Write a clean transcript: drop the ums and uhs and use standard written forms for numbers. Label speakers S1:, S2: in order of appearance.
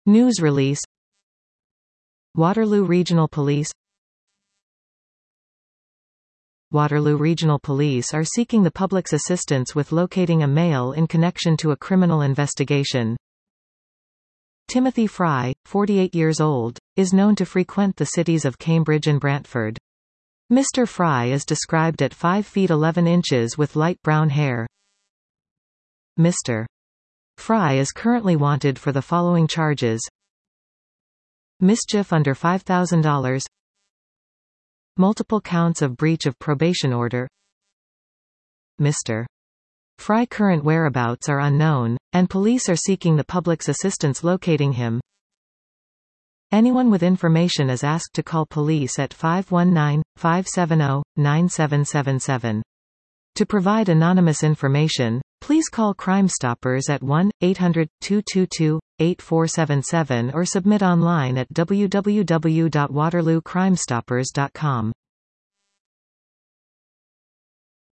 S1: News release. Waterloo Regional Police. Waterloo Regional Police are seeking the public's assistance with locating a male in connection to a criminal investigation. Timothy Fry, 48 years old, is known to frequent the cities of Cambridge and Brantford. Mr. Fry is described at 5 feet 11 inches with light brown hair. Mr. Fry is currently wanted for the following charges: mischief under $5,000, multiple counts of breach of probation order. Mr. Fry current whereabouts are unknown, and police are seeking the public's assistance locating him. Anyone with information is asked to call police at 519-570-9777. To provide anonymous information, please call Crime Stoppers at 1-800-222-8477 or submit online at www.waterloocrimestoppers.com.